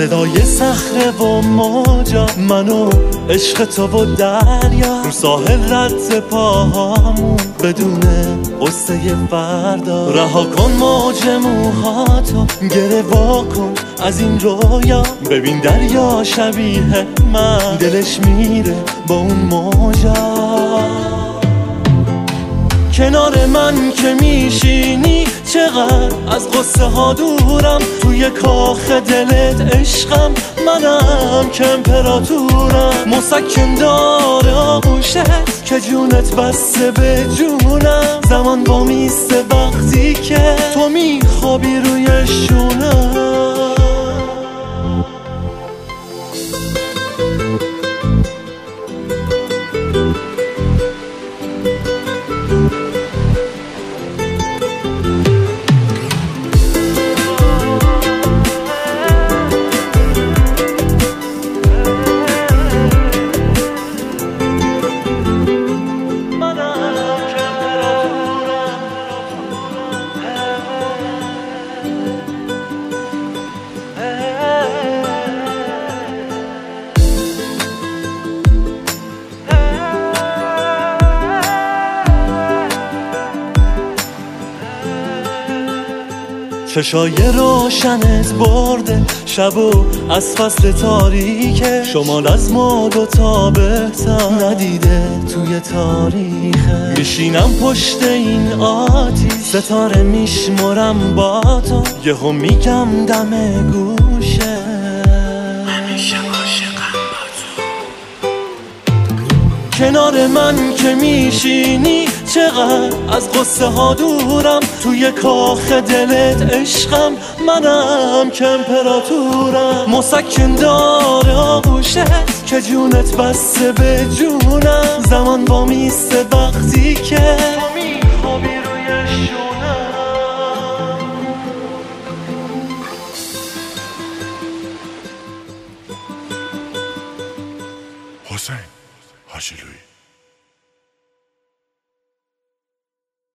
صدای صخره و موجا، منو عشق تو و دریا، رو ساحل رد پاهامون بدون قصه فردا. رها کن موج موهاتو، گره وا کن از این رویا، ببین دریا شبیه من دلش میره با اون موجا. کنار من که میشینی چقدر از قصه ها دورم، توی کاخ دلت عشقم، منم که امپراتورم. مسکن داره آغوشت که جونت بسته به جونم، زمان با میسته وقتی که تو میخوابی روی شونم. چشای روشنت برده شبو از فصل تاریکه، شمال از ما دوتا بهتر ندیده توی تاریخه. میشینم پشت این آتیش، ستاره میشمرم با تو، یهو میگم دم گوشه همیشه عاشقم با تو. کنار من که میشینی چقدر از قصه ها دورم، توی کاخ دلت عشقم، منم که امپراتورم. مسکن داره آغوشت که جونت بسته به جونم، زمان با میسته وقتی که تو میخوابی روی شونم. حسین حاجی لویی